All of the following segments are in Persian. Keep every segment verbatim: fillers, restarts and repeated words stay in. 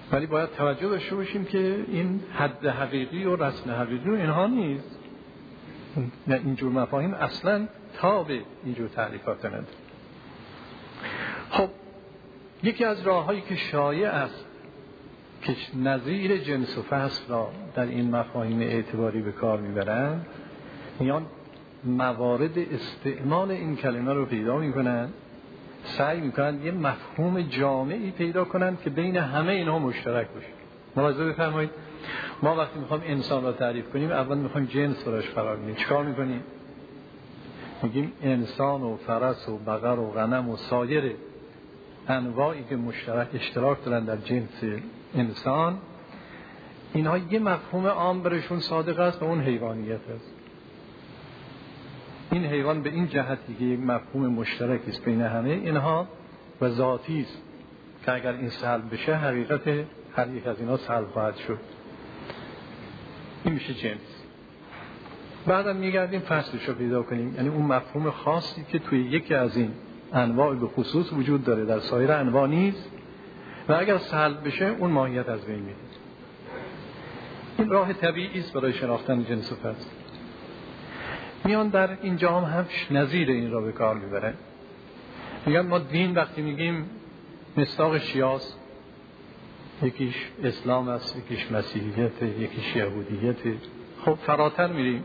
ولی باید توجه داشته باشیم که این حد حقیقی و رسم حقیقی و اینها نیست. نه، اینجور مفاهیم اصلا تاب اینجور تعریفات نداره. خب یکی از راه‌هایی که شایع است که نظیر جنس و فصل را در این مفاهیم اعتباری به کار میبرند، میان موارد استعمال این کلمه رو پیدا میکنن، سعی میکنن یه مفهوم جامعی پیدا کنن که بین همه اینها مشترک باشه. ملاحظه بفرمایید، ما وقتی میخوام انسان را تعریف کنیم اول میخوایم جنس براش قرار بدیم. چیکار میکنیم؟ میگیم انسان و فرس و بقر و غنم و سایر انواعی که مشترک اشتراک دارن در جنس انسان، اینها یه مفهوم عام برشون صادق است و اون حیوانیت است. این حیوان به این جهتی که یک مفهوم مشترکی است بین همه اینها و ذاتی است که اگر این سلب بشه حقیقت هر یک از اینها سلب خواهد شد. این میشه جنس. بعدم میگردیم فصلش رو پیدا کنیم، یعنی اون مفهوم خاصی که توی یکی از این انواع به خصوص وجود داره در سایر انواع نیست و اگر سلب بشه اون ماهیت از بین میره. این راه طبیعی است برای شناختن جنس و فصل. میان در اینجا هم هم نظیر این را به کار میبرن. میگن ما دین وقتی میگیم مصداق شیاست، یکیش اسلام است، یکیش مسیحیت، یکیش یهودیت. خب فراتر میریم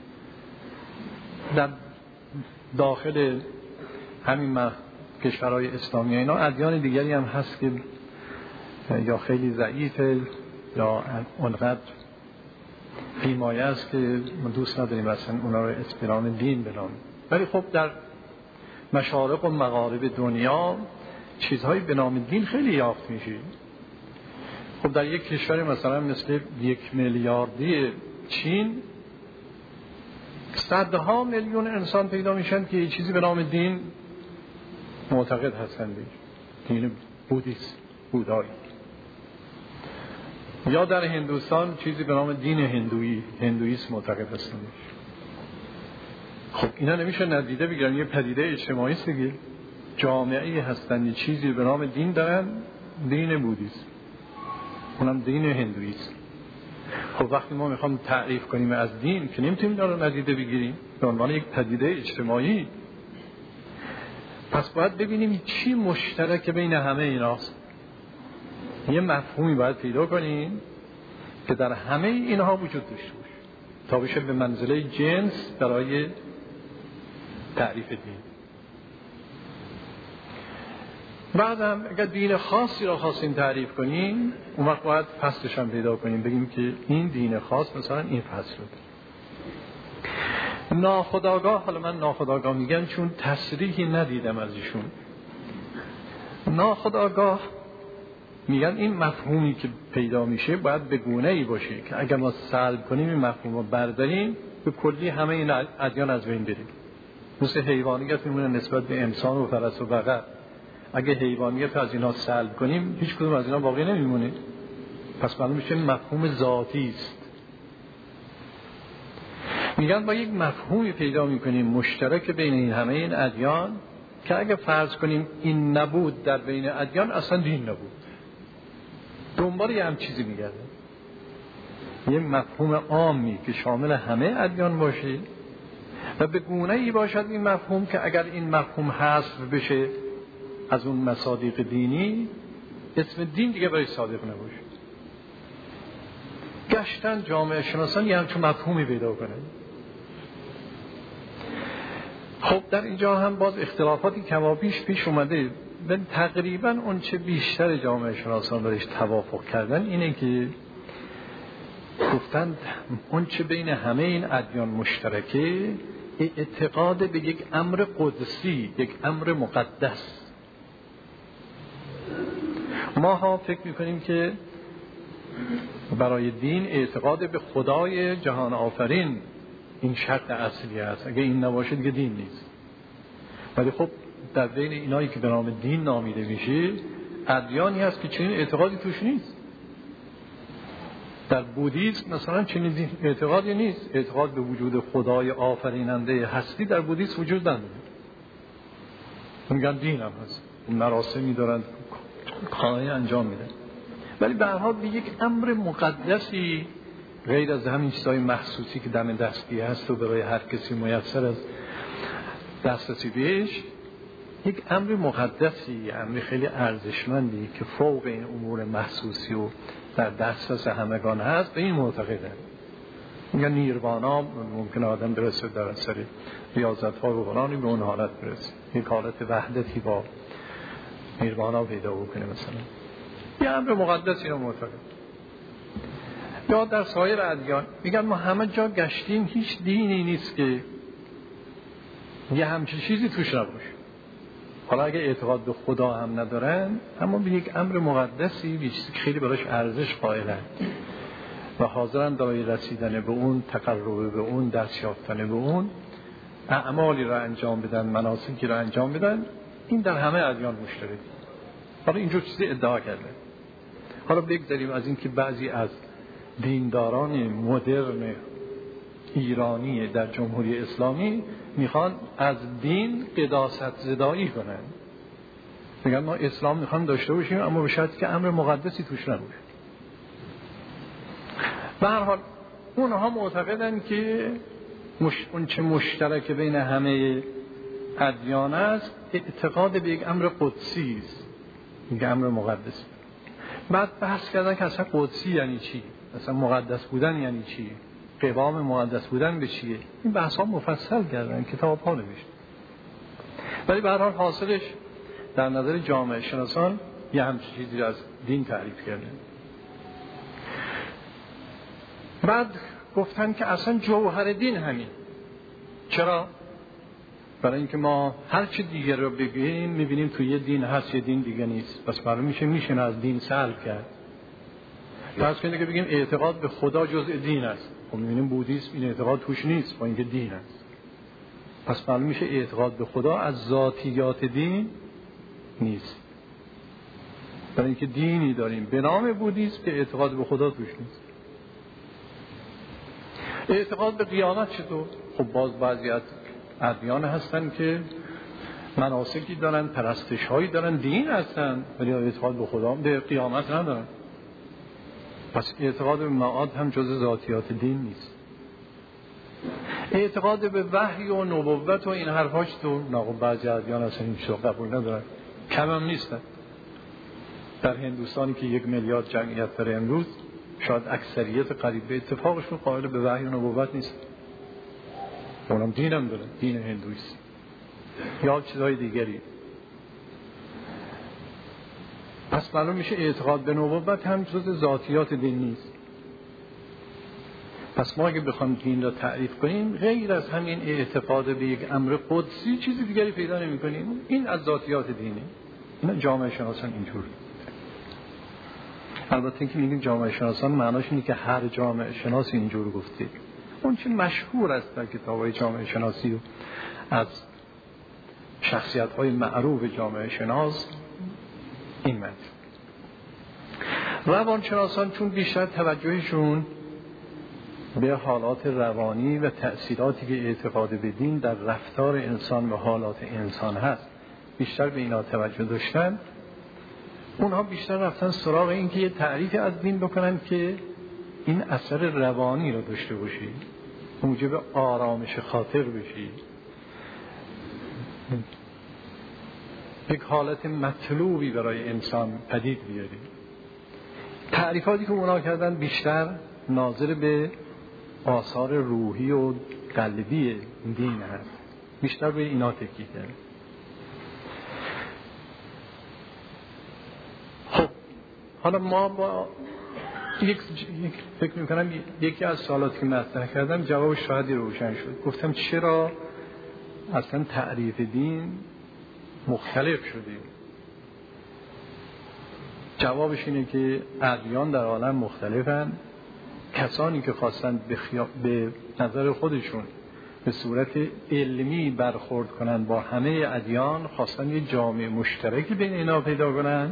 در داخل همین کشورهای اسلامی اینا ادیان دیگری هم هست که یا خیلی ضعیفه یا اونقدر بیمایه است که ما دوست نداریم اصلا اونا رو اسپرام دین بنامیم. ولی خب در مشارق و مغارب دنیا چیزهایی به نام دین خیلی یافت میشه. خب در یک کشور مثلا مثل یک میلیاردی چین صدها میلیون انسان پیدا میشن که یه چیزی به نام دین معتقد هستند، دین بودیست، بودایی. یا در هندوستان چیزی به نام دین هندویی، هندویسم معتقد هستند. خب اینا نمیشه ندیده بگیرن، یه پدیده اجتماعی است دیگه. جامعه‌ای هستند چیزی به نام دین دارن، دین بودیست، اونم دین هندویسم. خب وقتی ما میخوام تعریف کنیم از دین که نمیتونیم داره ندیده بگیریم به عنوان یک پدیده اجتماعی، پس باید ببینیم چی مشترک بین همه ایناست. یه مفهومی باید پیدا کنیم که در همه اینها وجود داشته باشه تا بشه به منزله جنس برای تعریف دین. بعدم اگر دین خاصی را خواستیم تعریف کنیم اون وقت باید فصلش هم پیدا کنیم، بگیم که این دین خاص مثلا این فصل رو داره. ناخودآگاه، حالا من ناخودآگاه میگم چون تصریحی ندیدم از ایشون، ناخودآگاه میگن این مفهومی که پیدا میشه باید به گونه‌ای باشه که اگر ما سلب کنیم این مفهوم رو برداریم به کلی همه این ادیان از بین بریم. مثل حیوانیت میمونه نسبت به انسان و فرس و بقر، اگه حیوانیت از اینا سلب کنیم هیچ کدوم از اینا باقی نمیمونه. پس معلوم میشه مفهوم ذاتی است. میگن با یک مفهومی پیدا میکنیم مشترک بین این همه این ادیان که اگه فرض کنیم این نبود در بین ادیان اصلا دین نبود. دنبال یه هم چیزی میگرده، یه مفهوم عامی که شامل همه ادیان باشه و به گونه‌ای باشد این مفهوم که اگر این مفهوم حذف بشه از اون مصادیق دینی اسم دین دیگه برای صادق نباشه. گشتن جامعه شناسان یه همچون مفهومی پیدا کنه. خب در اینجا هم باز اختلافاتی کمابیش پیش اومده، ولی تقریبا اون چه بیشتر جامعه شناسان برش توافق کردن اینه که گفتند اون چه بین همه این ادیان مشترکه اعتقاد به یک امر قدسی، یک امر مقدس. ما ها فکر میکنیم که برای دین اعتقاد به خدای جهان آفرین این شرط اصلی است، اگه این نباشه دیگه دین نیست. ولی خب در بین اینایی که به نام دین نامیده میشه ادیانی هست که چنین اعتقادی توش نیست. در بودیسم مثلا چنین اعتقادی نیست، اعتقاد به وجود خدای آفریننده هستی در بودیسم وجود نداره. میگن دین هم هست، مراسمی دارن، کارهای انجام میدن. ولی به هر حال به یک امر مقدسی غیر از همین چیزای محسوسی که دم دستی هست و برای هر کسی میسر از دسترسی بهش، یک امر مقدسی، امر خیلی ارزشمندی که فوق این امور محسوسی و در دسترس همگان هست، به این معتقدن. میگن نیروانا ممکن آدم برسه در اثر ریاضت ها و قرآنی به اون حالت برسه، یک حالت وحدتی با نیروانا پیدا بکنه مثلا. یه امر مقدسی رو معتقد. یا در سایر ادیان میگن ما همه جا گشتیم، هیچ دینی نیست که یه همچین چیزی توش نباشه. حالا اگه اعتقاد به خدا هم ندارن، اما به یک امر مقدسی، به چیزی که خیلی براش ارزش قائلن و حاضرن برای رسیدن به اون، تقرب به اون، دست یافتن به اون، اعمالی را انجام بدن، مناسکی را انجام بدن. این در همه ادیان مشترک. حالا اینجور چیزی ادعا کردن. حالا بگذاریم از این که بعضی از دینداران مدرن ایرانی در جمهوری اسلامی میخوان از دین قداست زدایی کنن، میگن ما اسلام میخوام داشته باشیم اما به شرطی که امر مقدسی توش نباشه. به هر حال اونها معتقدن که مش... اون چه مشترک بین همه ادیان است اعتقاد به یک امر قدسی است، یک امر مقدس. بعد بحث کردن که اصلا قدسی یعنی چی، اصلا مقدس بودن یعنی چی، قوام مقدس بودن به چیه. این بحث ها مفصل کردن، کتاب ها نوشت. ولی به هر حال حاصلش در نظر جامعه شناسان یه همچین چیزی از دین تعریف کردن. بعد گفتن که اصلا جوهر دین همین. چرا؟ برای اینکه ما هر چی دیگر رو بگیم میبینیم توی یه دین هست، یه دین دیگه نیست. پس معلوم میشه میشه از دین سلب کرد. پس کنید که بگیم اعتقاد به خدا جزء دین است، خب میبینیم بودیسم این اعتقاد توش نیست با اینکه دین است. پس معلوم میشه اعتقاد به خدا از ذاتیات دین نیست. برای اینکه دینی داریم به نام بودیسم که اعتقاد به خدا توش نیست. اعتقاد به قیامت چطور؟ خب باز بعضی از ادیان هستن که مناسکی دارن، پرستش هایی دارن، دین هستن، ولی اعتقاد به خدا به قیامت ندارن. پس اعتقاد به معاد هم جز ذاتیات دین نیست. اعتقاد به وحی و نبوت و این حرفاش تو ناقب بعضی ادیان هستن این چیزا قبول ندارن، کم هم نیستن. در هندوستانی که یک میلیارد جمعیت داره امروز، شاید اکثریت قریب به اتفاقشون قائل به وحی و نبوت نیست. اونم دین هم داره، دین هندویست یا چیزهای دیگری. پس معلوم میشه اعتقاد به نبوت هم جز ذاتیات دین نیست. پس ما اگه بخوام دین را تعریف کنیم غیر از همین اعتقاد به یک امر قدسی چیزی دیگری پیدا نمی کنیم. این از ذاتیات دینه. این جامعه شناسان اینجور. البته اینکه میگیم جامعه شناسان معناش اینه که هر جامعه شناسی اینجور گفته. اون چه مشهور است در کتاب‌های جامعه شناسی و از شخصیت‌های معروف جامعه شناس این متن. روانشناسان چون بیشتر توجهشون به حالات روانی و تأثیراتی که اعتقاد به دین در رفتار انسان و حالات انسان هست بیشتر به اینا توجه داشتن، اونها بیشتر رفتن سراغ این که یه تعریف از دین بکنن که این اثر روانی رو داشته باشی، موجب آرامش خاطر بشی، یک حالت مطلوبی برای انسان پدید بیاری. تعریفاتی که اونا کردن بیشتر ناظر به آثار روحی و قلبی دین هست، بیشتر به اینا تکیه کرد. خب حالا ما با یک, یک فکر میکنم یکی از سوالاتی که مطرح کردم جواب شاید روشن شد. گفتم چرا اصلا تعریف دین مختلف شده؟ جوابش اینه که ادیان در عالم مختلفن. کسانی که خواستن به, خیا... به نظر خودشون به صورت علمی برخورد کنن با همه ادیان، خواستن یه جامعه مشترکی بین اینا پیدا کنن،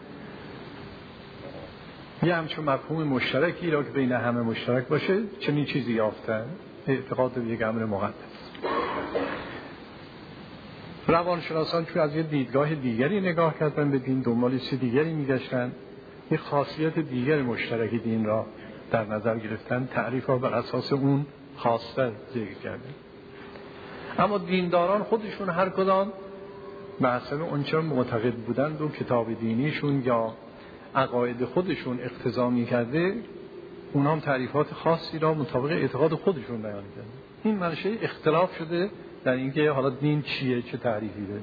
یه همچون مفهوم مشترکی را که بین همه مشترک باشه، چنین چیزی یافتن، اعتقاد به یک امر مقدس. روانشناسان چون از یه دیدگاه دیگری نگاه کردن به دین، دنبال چیز دیگری میگشتن، یک خاصیت دیگر مشترک دین را در نظر گرفتن، تعریف ها بر اساس اون خاصه ذکر کرده. اما دینداران خودشون هر کدام به حسب اون چه معتقد بودند و کتاب دینیشون یا عقاید خودشون اقتضا می‌کرده، اونها هم تعریفات خاصی را مطابق اعتقاد خودشون بیان کردن. این منشأ اختلاف شده در اینکه حالا دین چیه، چه تعریفی داره.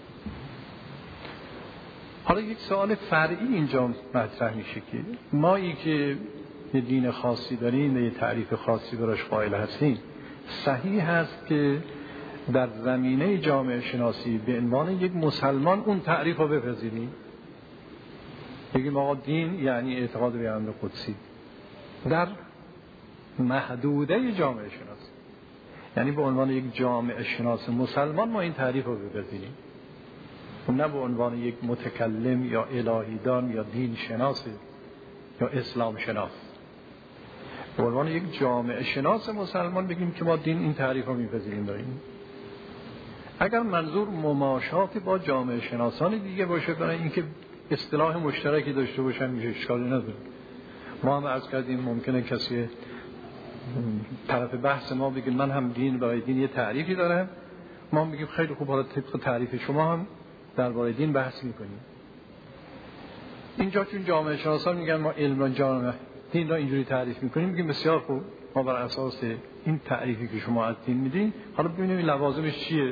حالا یک سوال فرعی اینجا مطرح میشه که مایی که یه دین خاصی داریم، یه تعریف خاصی براش قائل هستیم، صحیح هست که در زمینه جامعه شناسی به عنوان یک مسلمان اون تعریف رو بپذیریم؟ بگیم آقا دین یعنی اعتقاد به پیامبر قدسی در محدوده جامعه شناسی، یعنی به عنوان یک جامعه شناس مسلمان ما این تعریف رو بپذیریم، نه به عنوان یک متکلم یا الهیدان یا دین شناس یا اسلام شناس. به عنوان یک جامعه شناس مسلمان بگیم که ما دین این تعریف رو میپذیریم داریم. اگر منظور مماشات با جامعه شناسان دیگه باشه برای اینکه اصطلاح مشترکی داشته باشن میشه، اشکالی نداره. ما هم عرض کردیم ممکنه کسی طرف بحث ما بگه من هم دین برای دین یه تعریفی دارم، ما هم بگیم خیلی خوب حالا طبق تعریف شما هم درباره دین بحث میکنیم. اینجا چون جامعه شناسان میگن ما علم را جامعه دین را اینجوری تعریف میکنیم، میگیم بسیار خوب، ما بر اساس این تعریفی که شما از دین میدین حالا ببینیم این لوازمش چیه،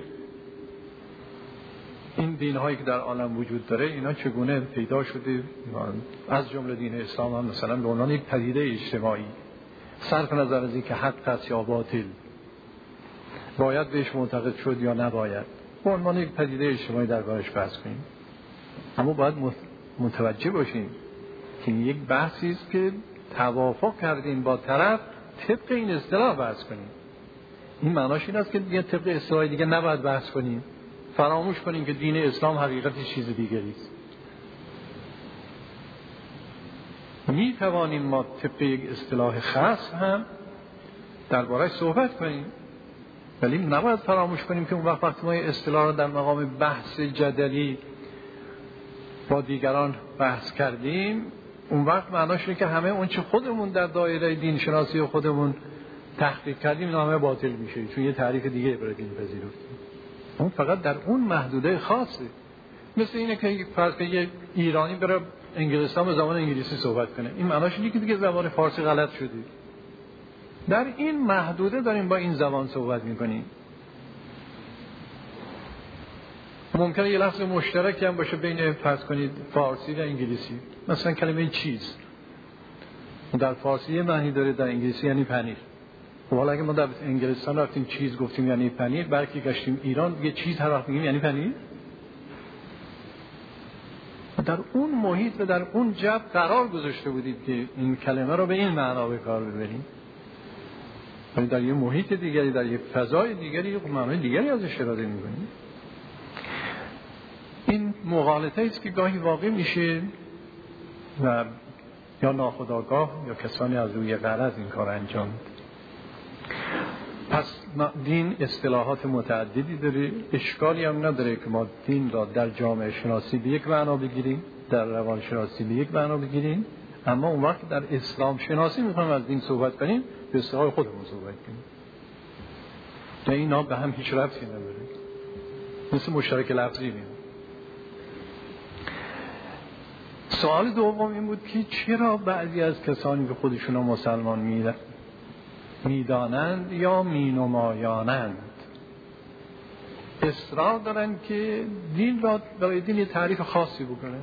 این دین هایی که در عالم وجود داره اینا چگونه پیدا شده، از جمله دین اسلام هم مثلا به عنوان یک پدیده اجتماعی صرف نظر از اینکه حق است یا باطل، باید بهش معتقد شد یا نباید، به عنوان یک پدیده اجتماعی دربارش بحث کنیم. اما باید متوجه باشیم که یک بحثی است که توافق کردیم با طرف طبق این اصطلاح بحث کنیم. این معناش این است که دیگه طبق اصطلاح دیگه نباید بحث کنیم، فراموش کنیم که دین اسلام حقیقتی چیز دیگری است. می توانیم ما طبق یک اصطلاح خاص هم درباره‌اش صحبت کنیم، ولی نباید فراموش کنیم که اون وقت وقتی ما اصطلاح را در مقام بحث جدلی با دیگران بحث کردیم، اون وقت معناش اینه که همه اون چه خودمون در دایره دین شناسی خودمون تحقیق کردیم اینا همه باطل میشه، چون یه تعریف دیگه برای دین پذیرفتیم. اون فقط در اون محدوده خاصه. مثل اینه که فرض کنید یه ایرانی بره انگلستان به زبان انگلیسی صحبت کنه، این معناش اینه که دیگه زبان فارسی غلط شده. در این محدوده داریم با این زبان صحبت میکنیم. ممکنه یه لفظ مشترک هم باشه بین فرض کنید فارسی و انگلیسی، مثلا کلمه چیز در فارسی یه معنی داره، در انگلیسی یعنی پنیر. خب حالا اگه ما در انگلستان رفتیم چیز گفتیم یعنی پنیر، برکی گشتیم ایران یه چیز هر وقت میگیم یعنی پنیر. در اون محیط و در اون جو قرار گذاشته بودید که این کلمه رو به این معنا به کار ببریم، ولی در یه محیط دیگری، در یه فضای دیگری معنای دیگری ازش استفاده می‌کنیم. این مغالطه است که گاهی واقع میشه و یا ناخودآگاه یا کسانی از روی غرض این کار انجام میدن. پس دین اصطلاحات متعددی داره، اشکالی هم نداره که ما دین را در جامعه شناسی به یک معنا بگیریم، در روان شناسی به یک معنا بگیریم، اما اون وقت در اسلام شناسی میخوایم از دین صحبت کنیم به اصطلاح خودمون صحبت کنیم، که اینا به هم هیچ ربطی نداره، مثل مشترک لفظی میمونه. سوال دوم این بود که چرا بعضی از کسانی که خودشون مسلمان میدن میدانند یا مینمایانند اصرار دارن که دین را برای دین یه تعریف خاصی بکنه؟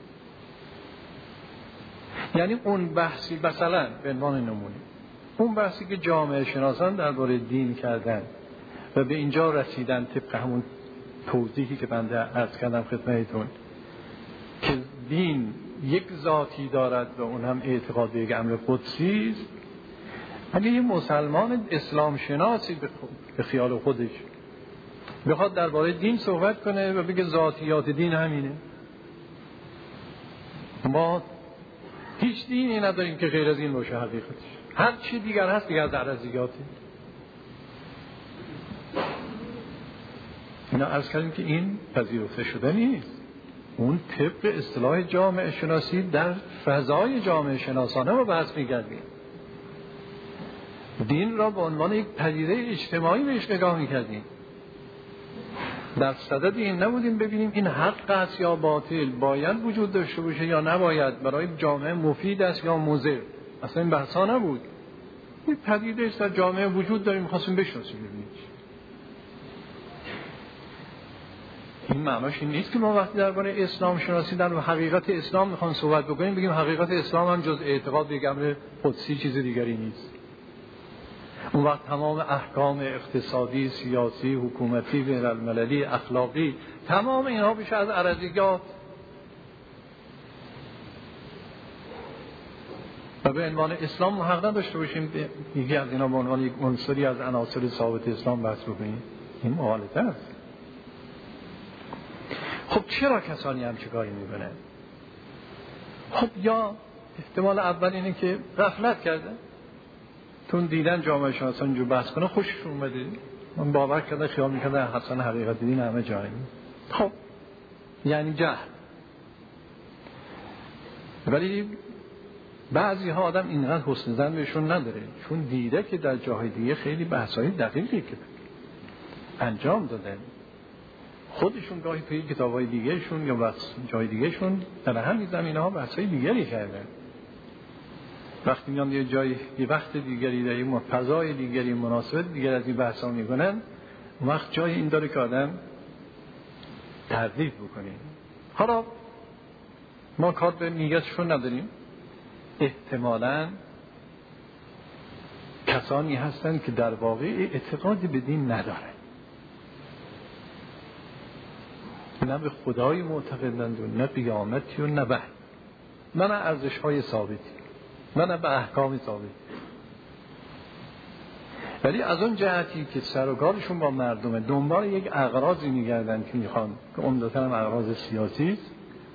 یعنی اون بحثی مثلا به عنوان نمونه اون بحثی که جامعه شناسان درباره دین کردن و به اینجا رسیدن طبق همون توضیحی که بنده عرض کردم خدمتتون که دین یک ذاتی دارد و اون هم اعتقاد به یک امر قدسی است، اگه یه مسلمان اسلام شناسی به خیال خودش بخواد درباره دین صحبت کنه و بگه ذاتیات دین همینه، ما هیچ دینی نداریم که غیر از این باشه، حقیقتش هر چی دیگر هست دیگر در ارزیاتی. اینا عرض کردیم که این پذیرفته شده نیست. اون طبق اصطلاح جامعه شناسی در فضای جامعه شناسانه رو بحث می‌کردیم. دین را به عنوان یک پدیده اجتماعی بهش نگاه می‌کردیم. در صدد این نبودیم ببینیم این حق است یا باطل، باید وجود داشته باشه یا نباید، برای جامعه مفید است یا مضر. اصلا این بحثا نبود. این پدیده است در جامعه وجود داره، می‌خواستیم بشناسیم ببینیم. این معناش این نیست که ما وقتی درباره اسلام شناسی در حقیقت اسلام میخوام صحبت بکنیم بگیم حقیقت اسلام هم جز اعتقاد به امر قدسی چیز دیگری نیست. اون وقت تمام احکام اقتصادی، سیاسی، حکومتی، بین‌المللی، اخلاقی، تمام اینها بشه از ارضیات و به عنوان اسلام محقق داشته باشیم یکی از اینا به عنوان یک عنصری از عناصر ثابت اسلام بحث بکنیم. این مغالطه است. خب چرا کسانی هم چه کاری میکنن؟ خب یا احتمال اول اینه که غفلت کرده، تون دیدن جامعه شناسان جو بحث کنه خوشش اومده، من باور کرده خیال میکنه حسن حقیقت دین همه جایی. خب یعنی جهل. ولی بعضی ها آدم اینقدر حسن ظن بهشون نداره، چون دیده که در جاهای دیگه خیلی بحثای دقیقی که انجام دادن، خودشون گاهی توی کتابای دیگه شون یا بس جای دیگه شون در همین زمینه ها بحثای دیگری کردن. وقتی میان یه جای یه وقت دیگری در یه فضای دیگری مناسبت دیگر از این بحثا میکنن، وقت جای این داره که آدم تردید بکنیم. حالا ما کار به نیتشون نداریم، احتمالاً کسانی هستن که در واقع اعتقادی به دین ندارن، نه به خدای معتقدند و نه قیامتی و نه به نه ارزش های ثابتی، نه به احکام ثابت. ولی از اون جهتی که سر و کارشون با مردمه، دنبال یک اغراضی میگردن که میخوان که عمدتاً هم اغراض سیاسی است،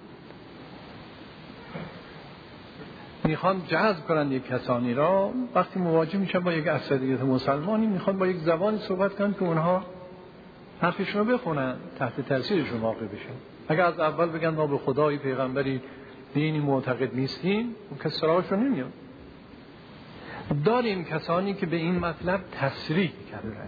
میخوان جذب کنن یک کسانی را، وقتی مواجه میشن با یک اکثریت مسلمانی میخوان با یک زبانی صحبت کنن که اونها حرفشون رو بخونن، تحت تاثیرشون واقع بشن. اگر از اول بگن ما به خدای پیغمبری دینی معتقد نیستیم، اون کس سراغشون نمیاد. داریم کسانی که به این مطلب تصریح کردن،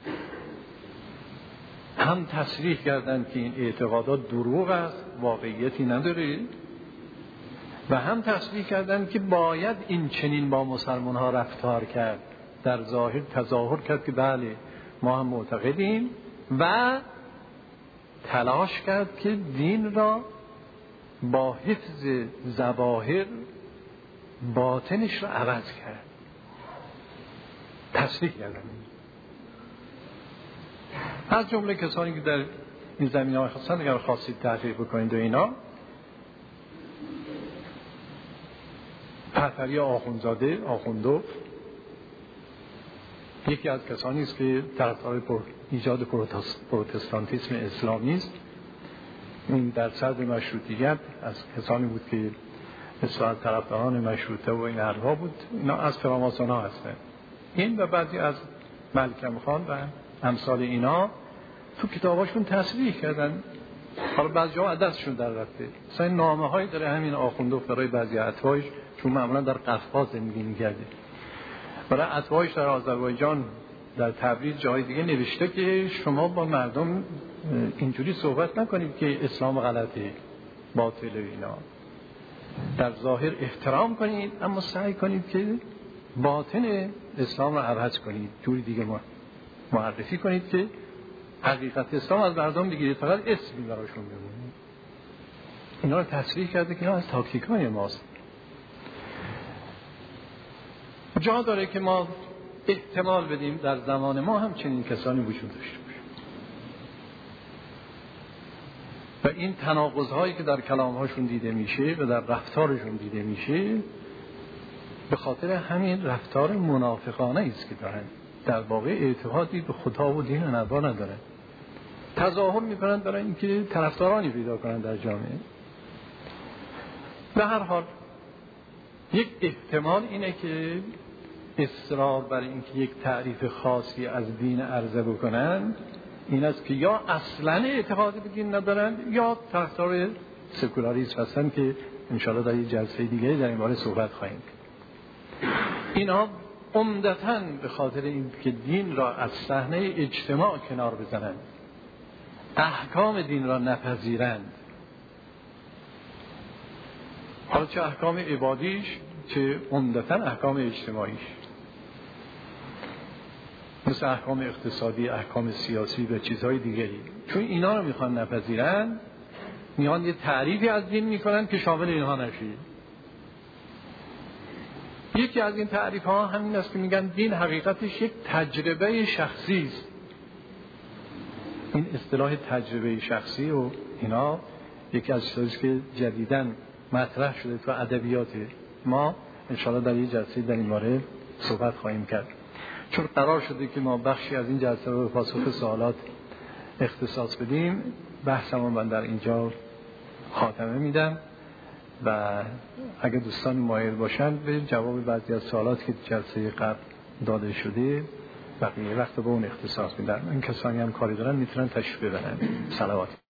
هم تصریح کردن که این اعتقادات دروغ است، واقعیتی نداره، و هم تصریح کردن که باید این چنین با مسلمان ها رفتار کرد، در ظاهر تظاهر کرد که بله ما هم معتقدیم، و تلاش کرد که دین را با حفظ ظواهر باطنش را عوض کرد. تصریح کردن از جمله کسانی که در این زمینه های خواستن اگر خواستید تحقیق بکنید و اینا، پهپری آخوندزاده آخوندو یکی از کسانی است که طرفدار ایجاد پروتستانتیسم اسلامی است. این در صدر مشروطیت از کسانی بود که اصلاً طرفداران مشروطه و این حرفا بود. اینا از فراماسون ها هستن. این و بعضی از ملکم خان و امثال اینا تو کتاباشون تصریح کردن. حالا بعضی ها دستشون در رفته. مثلا نامه هایی داره همین آخوندو برای بعضی اتباعش، چون معمولا در قفقاز زندگی می‌کرده، برای اتباعش در آذربایجان، در تبریز، جای دیگه نوشته که شما با مردم اینجوری صحبت نکنید که اسلام غلطه، باطله اینا. در ظاهر احترام کنید اما سعی کنید که باطن اسلام رو عوض کنید، جوری دیگه ما معرفی کنید که حقیقت اسلام از مردم بگیرید، فقط اسمی براشون بگید. اینا رو تصریح کرده که اینا از تاکتیک‌های ماست. جا داره که ما احتمال بدیم در زمان ما هم چنین کسانی وجود داشته باشه و این تناقض‌هایی که در کلام‌هاشون دیده میشه و در رفتارشون دیده میشه به خاطر همین رفتار منافقانه است که دارن، در واقع اعتقادی به خدا و دین و نبا ندارن، تظاهر میکنن برای اینکه طرفدارانی پیدا کنن در جامعه. به هر حال یک احتمال اینه که اصرار بر اینکه یک تعریف خاصی از دین عرضه بکنن این است که یا اصلا اعتقاد به دین ندارن یا طرفدار سکولاریسم هستن که انشاءالله در یک جلسه دیگه در این باره صحبت خواهیم. اینا عمدتاً به خاطر این که دین را از صحنه اجتماع کنار بزنند، احکام دین را نپذیرند، حالا چه احکام عبادیش چه عمدتاً احکام اجتماعیش، مثل احکام اقتصادی، احکام سیاسی و چیزهای دیگری، چون اینا رو میخوان نپذیرند میان یه تعریفی از دین میکنن که شامل اینها نشید. یکی از این تعریف ها همین است که میگن دین حقیقتش یک تجربه شخصی است. این اصطلاح تجربه شخصی و اینا یکی از چیزایی که جدیداً مطرح شده تو ادبیات ما، انشاءالله در یک جلسه در این باره صحبت خواهیم کرد. چون قرار شده که ما بخشی از این جلسه رو به پاسخ سوالات اختصاص بدیم، بحثمون من در اینجا خاتمه میدم و اگه دوستان مایل باشن به جواب بعضی از سوالات که جلسه قبل داده شده بقیه وقت به اون اختصاص میدن. این کسانی هم کاری دارن میتونن تشریف ببرن. صلوات.